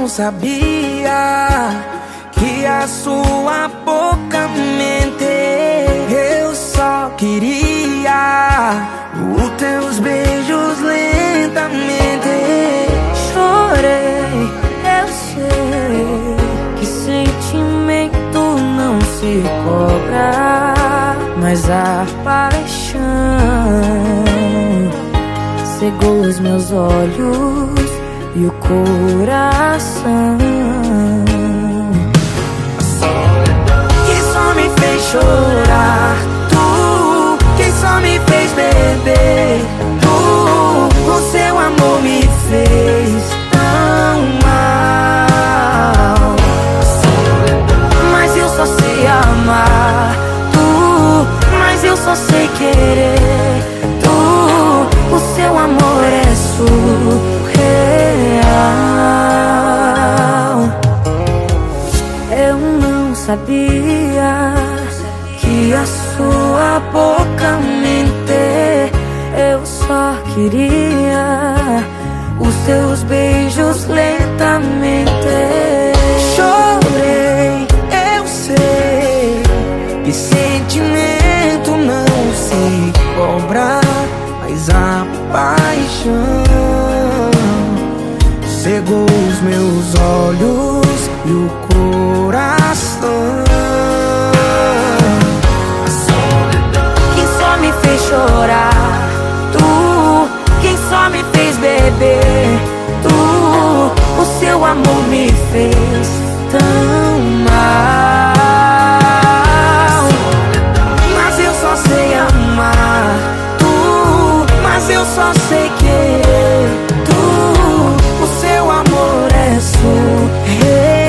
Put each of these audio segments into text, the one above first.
sabia que a sua boca mente. Eu só queria os teus beijos lentamente. Chorei, eu sei que sentimento não se cobra, mas a paixão cegou os meus olhos e o coração. Quem só me fez chorar, tu. Quem só me fez beber, tu. O seu amor me fez tão mal, mas eu só sei amar, tu. Mas eu só sei querer, tu. O seu amor é surreal. Eu não sabia que a sua boca mente. Eu só queria os seus beijos lentamente. Chorei, eu sei que sentimento não se cobra, mas a paixão cegou os meus olhos e o coração. Quem só me fez chorar, tu. Quem só me fez beber, tu. O seu amor me fez tão mal, Mas eu só sei amar, tu. Mas eu só sei querer, tu. O seu amor é surreal.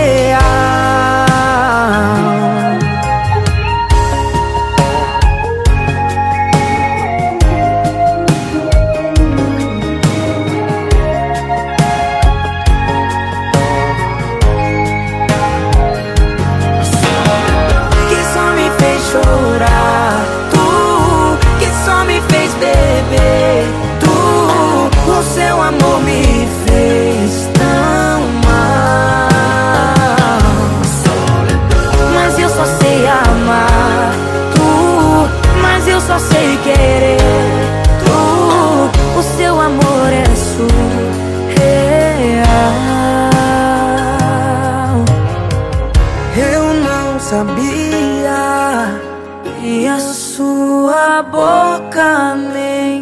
Quem só me fez chorar, tu. Quem só me fez beber, tu. O seu amor me fez tão mal, mas eu só sei amar, tu. Mas eu só sei querer, tu. O seu amor é surreal. Eu não sabia que a sua boca mente.